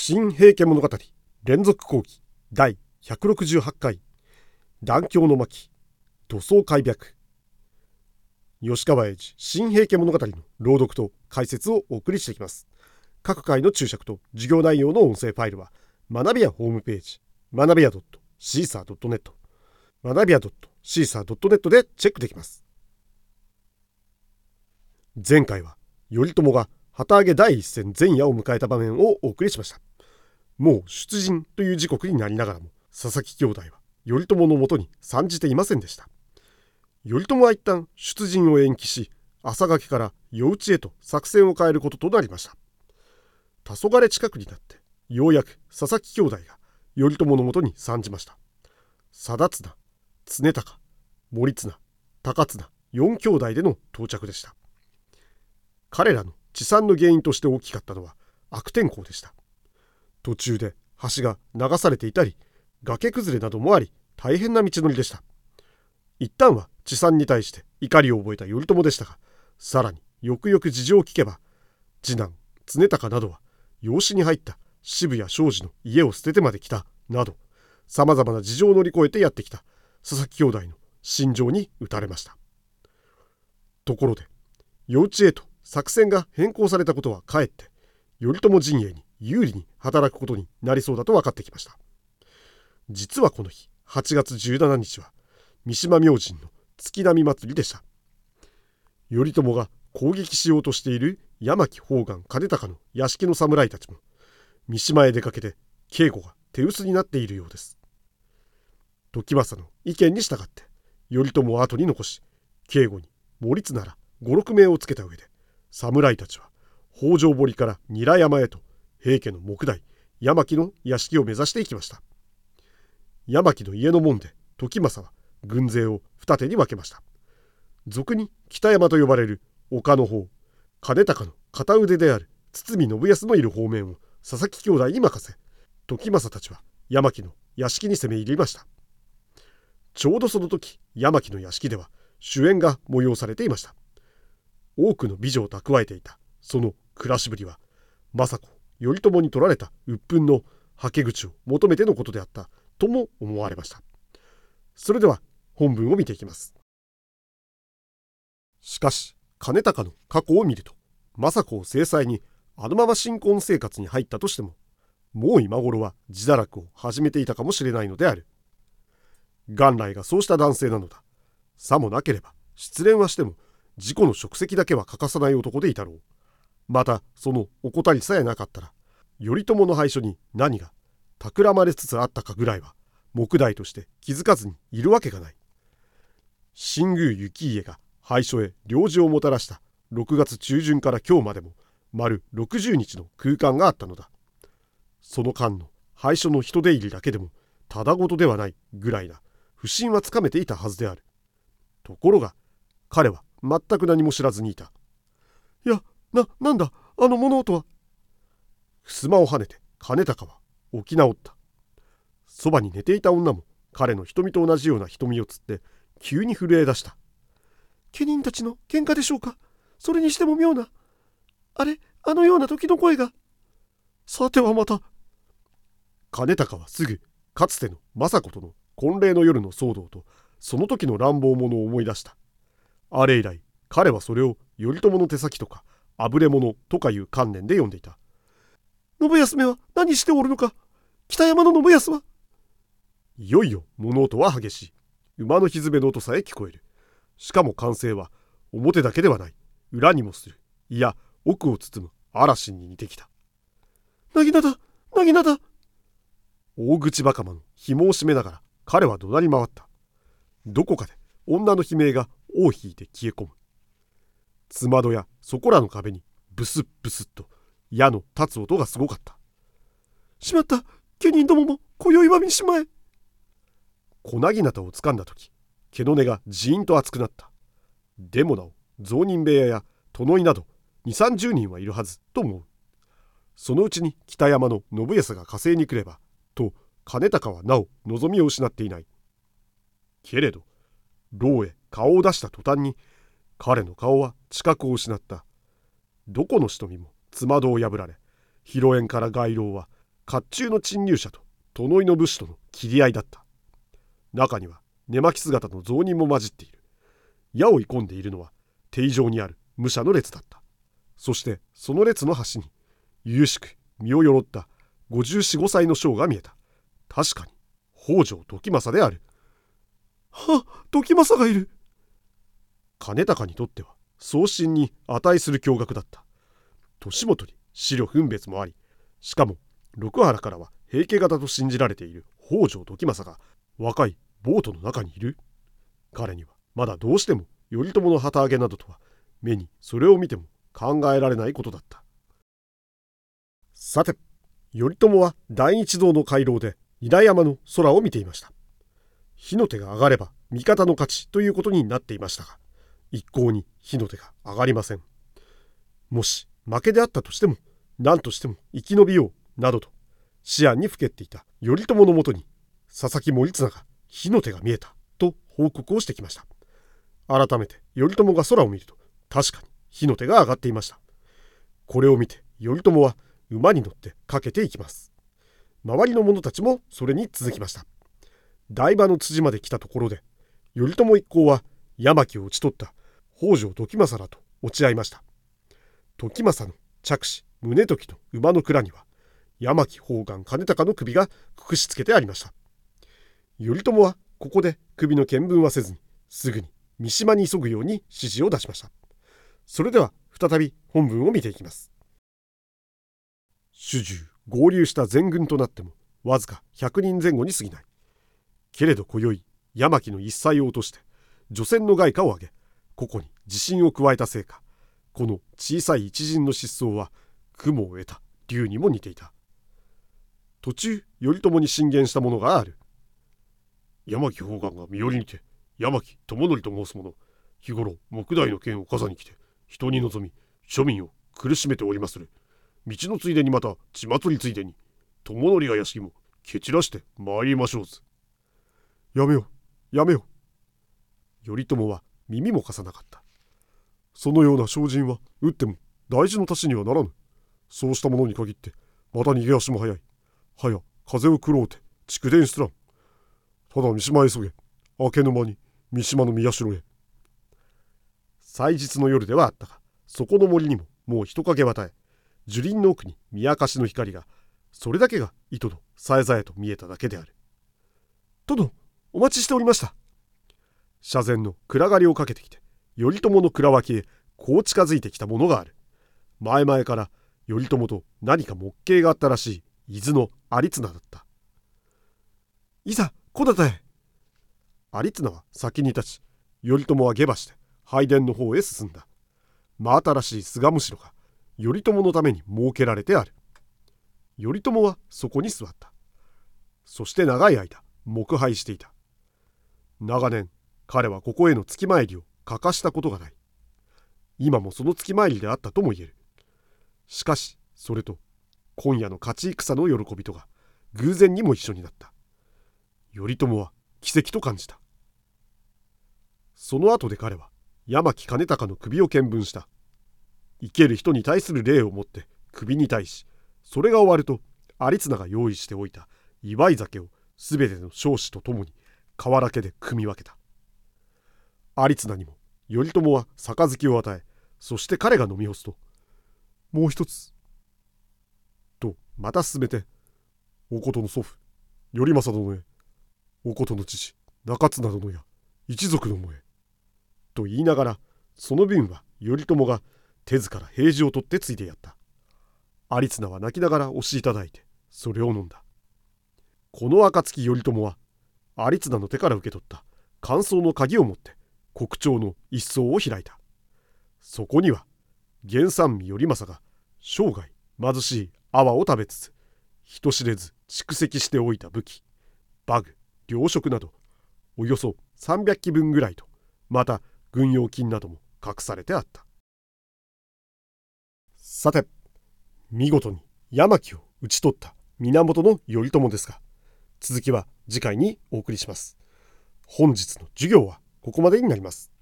新平家物語連続講義第168回断橋の巻土葬開闢。吉川英治新平家物語の朗読と解説をお送りしていきます。各回の注釈と授業内容の音声ファイルは学びやホームページ学びや .caesar.net 学びや .caesar.net でチェックできます。前回は頼朝が旗揚げ第一戦前夜を迎えた場面をお送りしました。もう出陣という時刻になりながらも佐々木兄弟は頼朝のもとに参じていませんでした。頼朝は一旦出陣を延期し、朝がけから夜討ちへと作戦を変えることとなりました。黄昏近くになってようやく佐々木兄弟が頼朝のもとに参じました。貞綱、常高、守綱、高綱4兄弟での到着でした。彼らの治山の原因として大きかったのは悪天候でした。途中で橋が流されていたり、崖崩れなどもあり、大変な道のりでした。一旦は治山に対して怒りを覚えた頼朝でしたが、さらによくよく事情を聞けば、次男常高などは養子に入った渋谷庄司の家を捨ててまで来たなど、さまざまな事情を乗り越えてやってきた佐々木兄弟の心情に打たれました。ところで夜討ちへと作戦が変更されたことはかえって頼朝陣営に有利に働くことになりそうだと分かってきました。実はこの日8月17日は三島明神の月並祭りでした。頼朝が攻撃しようとしている山木宝願兼高の屋敷の侍たちも三島へ出かけて警護が手薄になっているようです。時政の意見に従って頼朝を後に残し、警護に守綱ら5、6名をつけた上で、侍たちは北条堀から韮山へと平家の目代山木の屋敷を目指していきました。山木の家の門で時政は軍勢を二手に分けました。俗に北山と呼ばれる岡の方、兼高の片腕である堤信康のいる方面を佐々木兄弟に任せ、時政たちは山木の屋敷に攻め入りました。ちょうどその時、山木の屋敷では酒宴が催されていました。多くの美女を蓄えていたその暮らしぶりは、政子頼朝に取られた鬱憤のはけ口を求めてのことであったとも思われました。それでは本文を見ていきます。しかし兼高の過去を見ると、政子を制裁にあのまま新婚生活に入ったとしても、もう今頃は自堕落を始めていたかもしれないのである。元来がそうした男性なのだ。さもなければ失恋はしても自己の職責だけは欠かさない男でいたろう。またその怠りさえなかったら、頼朝の廃所に何が企まれつつあったかぐらいは目代として気づかずにいるわけがない。新宮行家が廃所へ領事をもたらした6月中旬から今日までも丸60日の空間があったのだ。その間の廃所の人出入りだけでもただごとではないぐらいな不審はつかめていたはずである。ところが彼は全く何も知らずにいた。いや、なんだあの物音は。襖をはねて兼高は起き直った。そばに寝ていた女も彼の瞳と同じような瞳をつって急に震え出した。家人たちの喧嘩でしょうか。それにしても妙な、あのような時の声が。さてはまた。兼高はすぐかつての政子との婚礼の夜の騒動とその時の乱暴者を思い出した。あれ以来彼はそれを頼朝の手先とかあぶれ者とかいう観念で読んでいた。信康めは何しておるのか。北山の信康は。いよいよ物音は激しい。馬のひづめの音さえ聞こえる。しかも歓声は表だけではない、裏にもする。いや奥を包む嵐に似てきた。なぎなだなぎなだ。大口バカマの紐を締めながら彼は怒鳴り回った。どこかで女の悲鳴が尾を引いて消え込む。つまどやそこらの壁にブスッブスッと矢の立つ音がすごかった。しまった、家人どもも今宵は見しまえ。小なぎなたをつかんだ時、毛の根がジーンと熱くなった。でもなお雑人部屋や殿居など2、30人はいるはずと思う。そのうちに北山の信康が加勢に来ればと兼高はなお望みを失っていない。けれど牢へ顔を出した途端に彼の顔は知覚を失った。どこの人にもつまどを破られ、広縁から街廊は甲冑の侵入者と殿井の武士との切り合いだった。中には寝巻き姿の雑人も混じっている。矢を追い込んでいるのは堤上にある武者の列だった。そしてその列の端に悠々しく身をよろった54、5歳の将が見えた。確かに北条時政である。はっ、時政がいる。兼高にとっては送信に値する驚愕だった。年元に思慮分別もあり、しかも六原からは平家型と信じられている北条時政が若いボートの中にいる。彼にはまだどうしても頼朝の旗揚げなどとは目にそれを見ても考えられないことだった。さて、頼朝は第一堂の回廊で韮山の空を見ていました。火の手が上がれば味方の勝ちということになっていましたが、一向に火の手が上がりません。もし負けであったとしても何としても生き延びようなどと思案にふけっていた頼朝のもとに佐々木盛綱が火の手が見えたと報告をしてきました。改めて頼朝が空を見ると確かに火の手が上がっていました。これを見て頼朝は馬に乗って駆けていきます。周りの者たちもそれに続きました。台場の辻まで来たところで頼朝一行は八巻を討ち取った北条時政らと落ち合いました。時政の着手宗時の馬の蔵には八巻宝願兼高の首がくくしつけてありました。頼朝はここで首の見分はせずにすぐに三島に急ぐように指示を出しました。それでは再び本文を見ていきます。主従合流した全軍となってもわずか100人前後に過ぎない。けれど今宵八巻の一切を落として除染の外貨を上げ、個々に自信を加えたせいか、この小さい一陣の失踪は雲を得た竜にも似ていた。途中頼朝に進言したものがある。八巻宝願が身寄りにて八巻友則と申す者、日頃木大の剣を傘に来て人に望み庶民を苦しめておりまする。道のついでにまた血祭りついでに友則が屋敷も蹴散らして参りましょうず。やめよやめよ。頼朝は耳も貸さなかった。そのような精進は打っても大事の足しにはならぬ。そうしたものに限ってまた逃げ足も早い。はや風を食ろうて蓄電すらん。ただ三島へ急げ。明けぬ間に三島の宮代へ。祭日の夜ではあったが、そこの森にももう人影は絶え、樹林の奥に宮かしの光が、それだけが糸のさえざえと見えただけである。殿、お待ちしておりました。社前の暗がりをかけてきて頼朝の蔵脇へこう近づいてきたものがある。前々から頼朝と何か目計があったらしい伊豆の有綱だった。いざ小田へ。有綱は先に立ち、頼朝は下馬して拝殿の方へ進んだ。真新しい菅むしろが頼朝のために設けられてある。頼朝はそこに座った。そして長い間黙拝していた。長年彼はここへの月参りを欠かしたことがない。今もその月参りであったとも言える。しかしそれと今夜の勝ち戦の喜びとが偶然にも一緒になった。頼朝は奇跡と感じた。その後で彼は八巻兼高の首を見分した。生ける人に対する礼をもって首に対し、それが終わると有綱が用意しておいた祝い酒をすべての将士とともに河原家で汲み分けた。有綱にも頼朝は杯を与え、そして彼が飲み干すと、もう一つとまた進めて、おことの祖父頼政殿へ、おことの父中綱殿や一族のもへと言いながら、その瓶は頼朝が手ずから平時を取ってついてやった。有綱は泣きながら押しいただいてそれを飲んだ。この暁頼朝は有綱の手から受け取った乾燥の鍵を持って国帳の一層を開いた。そこには源三味頼政が生涯貧しい粟を食べつつ人知れず蓄積しておいた武器、馬具、糧食などおよそ300機分ぐらいと、また軍用金なども隠されてあった。さて、見事に八巻を討ち取った源頼朝ですが、続きは次回にお送りします。本日の授業はここまでになります。